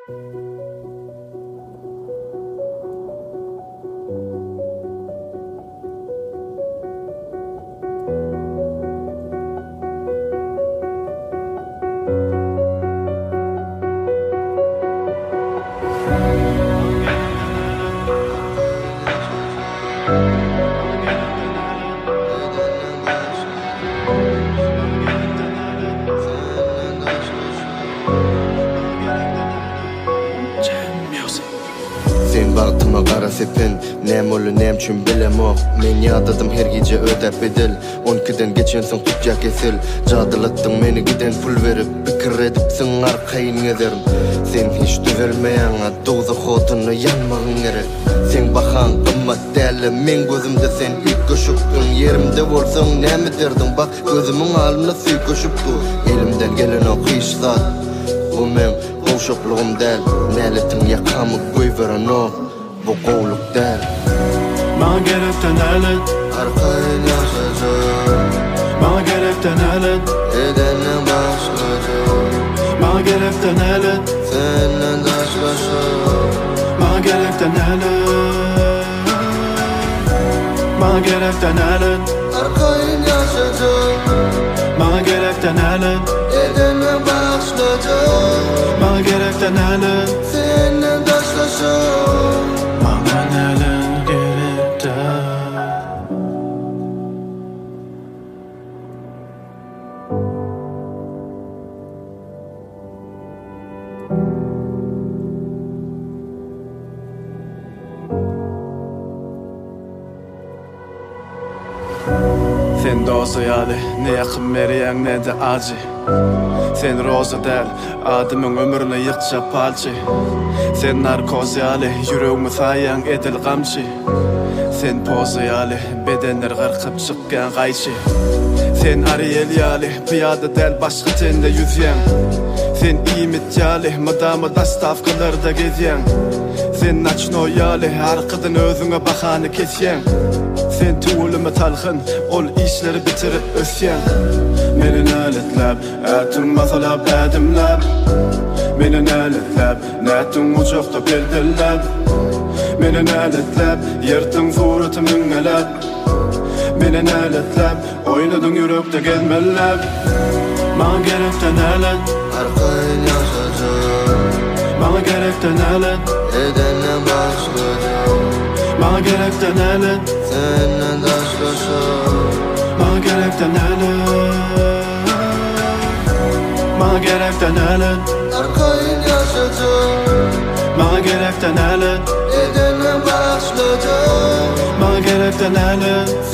Sen bagtyma gara sepen, näme ol näme üçin bilemok. Men ýadadım her gece ödäp bedel. 12'den geçen soň tutjak kesel. Jadylatdyň meni giden pul berip, pikir edipsiň arkaýyn gezerim. Sen hiç düzelmeýäň dowza hotuny ýanmagyň gerek. Sen bahan gymmat däle, men gözümde sen ilk köşükdün. Yerimde bolsaň näme derdiň, bak gözümüň alymda süý köşükdi. Elimden gelen o kıyışlar, bu men boşoklugum däl. Näletim ýakamy goýberen o, bu gowluk däl. Maňa gerekde nälet, Arkaýyn ýaşajak, maňa gerekde nälet, edenden başlajak. maňa gerekde nälet, Senden daşlaşak, maňa gerekde nälet, maňa gerekde nälet, arkaýyn ýaşajak, maňa gerekde nälet, edenden başlajak. maňa gerekde nälet, Senden daşlaşak. maňa nälet gerekde. Sen dostu ýaly, ne ýakyn berýäň, ne de acı. Sen roza däl, adamyň ömrüne ýykça palçy. Sen narkoz ýaly, ýüregimi saýaň edil gamçy. Sen poza ýaly, bedenler garkyp çykkan gaýçy. Sen Ariel ýaly, piýada däl başga tende ýüzýäň. Sen iýmit ýaly, madama dastavkalarda gezýäň. Sen naçno ýaly, arkadan özüňe bahany kesýäň. Sen tuğuluma talhın, ol işleri bitirip ösyen. Meni näletlep, ätün masalap ädimlep. Meni näletlep, nätün uçakta bildillep. Meni näletlep, ýertiň suratı müňelep. Meni näletlep, oýnadyň ýürekde gelmellep. Maňa gerekde nälet, Arkaýyn ýaşajak, maňa gerekde nälet, edenden başlajak. maňa gerekde nälet, Senden daşlaşak, maňa gerekde nälet, maňa gerekde nälet, arkaýyn ýaşajak, maňa gerekde nälet, edenden başlajak. maňa gerekde nälet,